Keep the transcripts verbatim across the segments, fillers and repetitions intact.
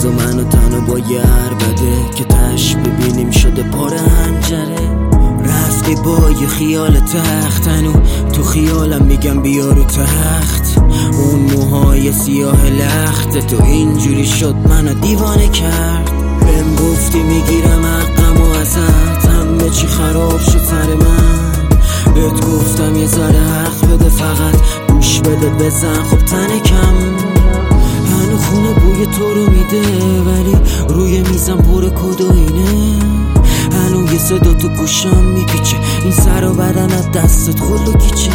بزا منو تنو با یه عربده که تش ببینیم شده پاره هنجره. رفتی با یه خیال تختنو تو خیالم میگم بیا رو تخت. اون موهای سیاه لخت تو اینجوری شد منو دیوانه کرد. بهم گفتی میگیرم حقم و ازت، همه چی خراب شد سر من. بهت گفتم یه ذره حق بده، فقط گوش بده بزن خب تنه کم. هنو خونه بوی تو رو میده ولی روی میزم پر کدوینه. هنو یه صدا تو گوشم میپیچه، این سر و بدن از دستت خلو کیچه.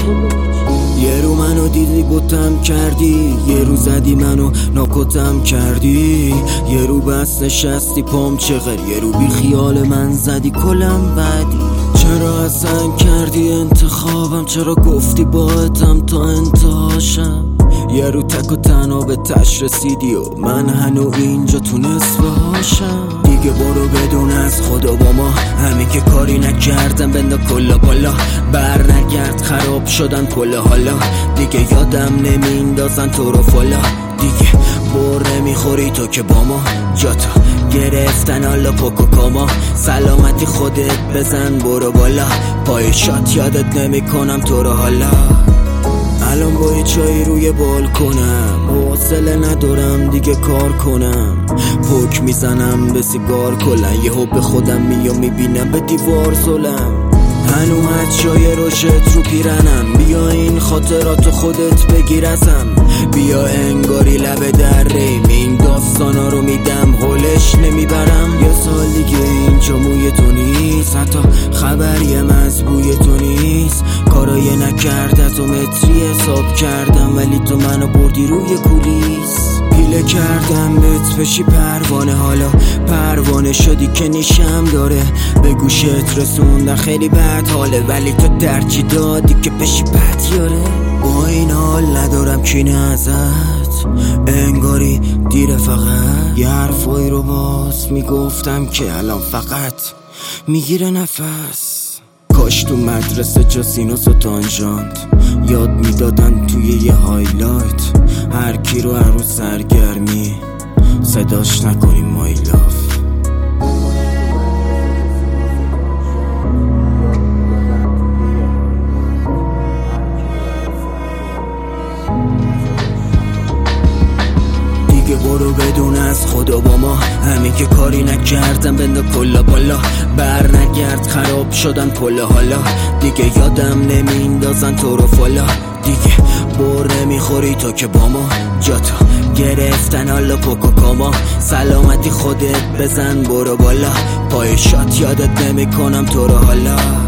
یه رو منو دیدی بوتم کردی، یه رو زدی منو ناکتم کردی. یه رو بس نشستی پام چغر، یه رو بی خیال من زدی کلم بدی. چرا اصلا کردی انتخابم، چرا گفتی باهاتم تا انتهاشم. یه رو تک و تنها به تش رسیدی و من هنو اینجا تو نصفه هاشم. دیگه برو بدون از خدا با ما، همین که کاری نکردم بندا کلا بالا. بر نگرد خراب شدن کل حالا، دیگه یادم نمیندازن تو رو فالا. دیگه بر نمیخوری تو که با ما، جاتا گرفتن حالا پاکو کاما. سلامتی خودت بزن برو بالا، پای شات یادت نمی کنم تو رو حالا. الان با یه چای روی بالکنم، حوصله ندارم دیگه کار کنم. پوک میزنم به سیگار کلن، یه حب خودم میام میبینم به دیوار زلم. هنو هد چای روشت رو پیرنم، بیا این خاطرات خودت بگیر ازم. بیا انگاری لب دریم، این داستانا رو میدم حولش نمیبرم. یه سال دیگه اینجا موی تو نیست، حتی خبریم از بوی تو نیست. کارای نکردت و متری حساب کردم ولی تو منو بردی روی کولیس. پیله کردم بهت بشی پروانه، حالا پروانه شدی که نیشم داره. به گوشت رسوندن خیلی بد حاله، ولی تو درچی دادی که بشی بدیاره. با این حال ندارم کینه ازت، انگاری دیره فقط. یه حرفایی رو باز میگفتم که الان فقط میگیره نفس. کاش تو مدرسه جا سینوس و تانژانت یاد میدادن توی یه هایلایت. هر کی رو هر روز سرگرمی صداش نکنیم مای لاف. دیگه برو بدون از خدا با ما، همین که کاری نکردم بندا کلا بالا. بر نگرد خراب شدن کل حالا، دیگه یادم نمیندازن تو رو فالا. دیگه بر نمیخوری تو که با ما، جاتا گرفتن حالا پاکو کاما. سلامتی خودت بزن برو بالا، پای شات یادت نمیکنم تو رو حالا.